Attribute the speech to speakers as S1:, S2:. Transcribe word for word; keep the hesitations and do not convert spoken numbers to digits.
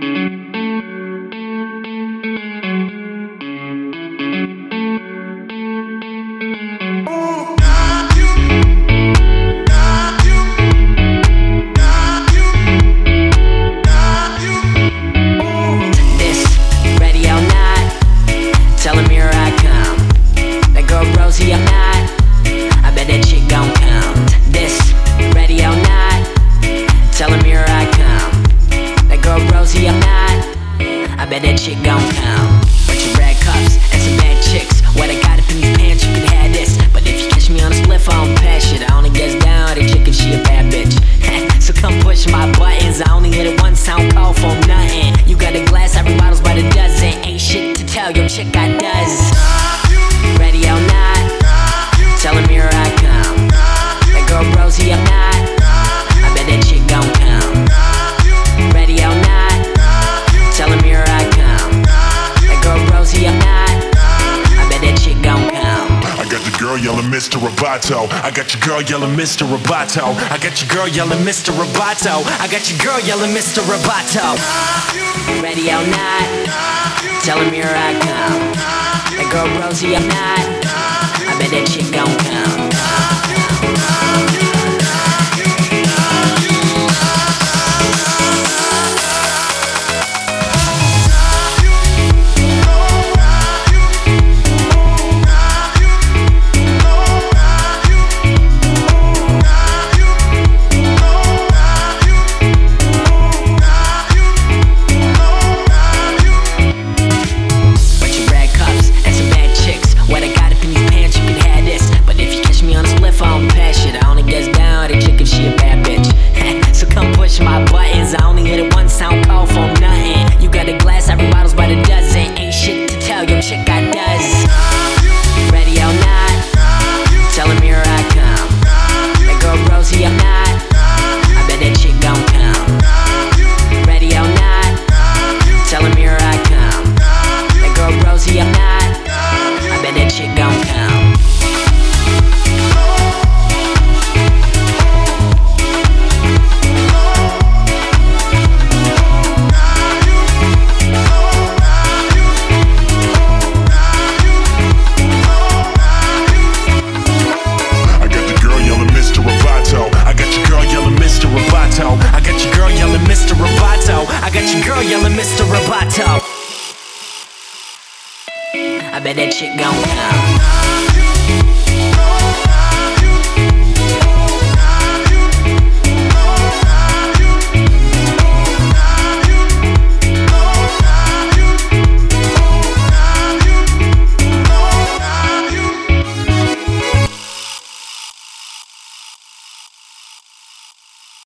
S1: Bet that chick gon' come. Bunch of red cups and some bad chicks. What I got up in these pants, you can have this. But if you catch me on a spliff, I don't pass shit. I only gets down the chick if she a bad bitch. So come push my buttons. I only hit it once, I don't call for nothing. You got a glass, every bottle's by the dozen. Ain't shit to tell, your chick got does. Ready or not, tell him here I come. That girl Rosie, I'm not. I bet that chick gon' come. Ready or not, tell him here I come. That girl Rosie, I'm not. I bet that chick gon' come.
S2: I got the girl yelling Mister Roboto. I got your girl yelling Mister Roboto. I got your girl yelling Mister Roboto. I got your girl yelling Mister Roboto.
S1: Ready or not, tell him here I come. That girl Rosie, I'm not. I bet that chick gon' come. My buttons, I only hit it once, I don't call for nothing. You got a glass, every bottle's by the dozen. Ain't shit to tell, your chick got does. Ready or not, tell him here I come. That girl Rosie, I'm not. I bet that chick gon' come. Ready or not, tell him here I come. That girl Rosie, I'm not. I bet that chick gon' come.
S2: I got your girl yelling Mister Roboto. I got your girl yelling Mister Roboto.
S1: I bet that chick gon' come.